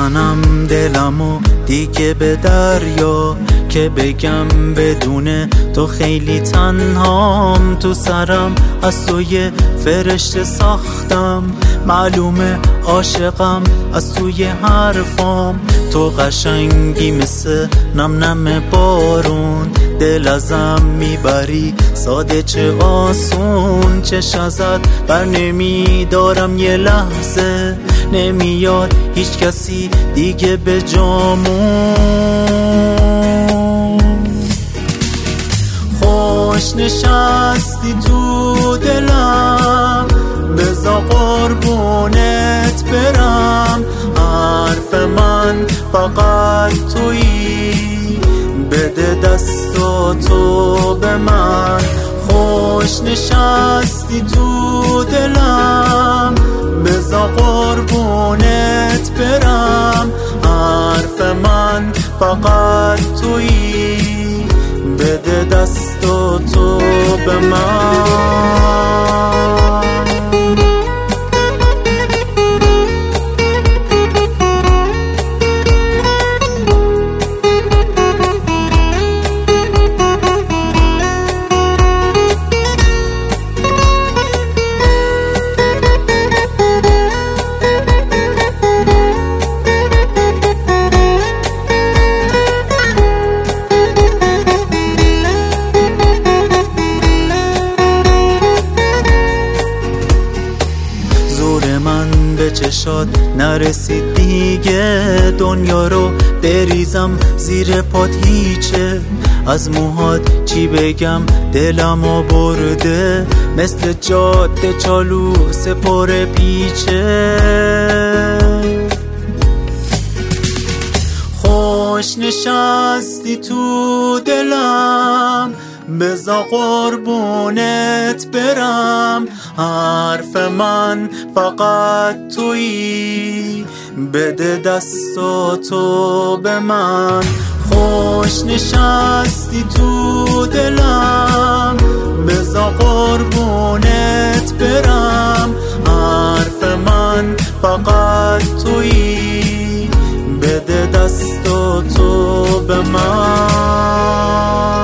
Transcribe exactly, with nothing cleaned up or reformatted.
بزنم دلمو دیگه به دریا، که بگم بدون تو خیلی تنهام. تو سرم از تو یه فرشته ساختم، معلومه عاشقم از توی حرفام. تو قشنگی مثل نم نم بارون، دل ازم میبری ساده چه آسون. چش ازت بر نمیدارم یه لحظه، نمیاد هیچ کسی دیگه به جامون. خوش نشستی تو دلم، بذار قربونت برم. حرف من فقط تویی، بده دستاتو به من. خوش نشستی تو دلم، بذار قربونت برم. حرف من فقط تویی، بده دستاتو به من. چشات نرسید دیگه، دنیا رو بریزم زیر پات هیچه. از موهات چی بگم دلمو برده، مثل جاده چالوس پر پیچه. خوش نشستی تو دلم، بذار قربونت برم. حرف من فقط تویی، بده دستاتو به من. خوش نشستی تو دلم، بذار قربونت برم. حرف من فقط تویی، بده دستاتو به من.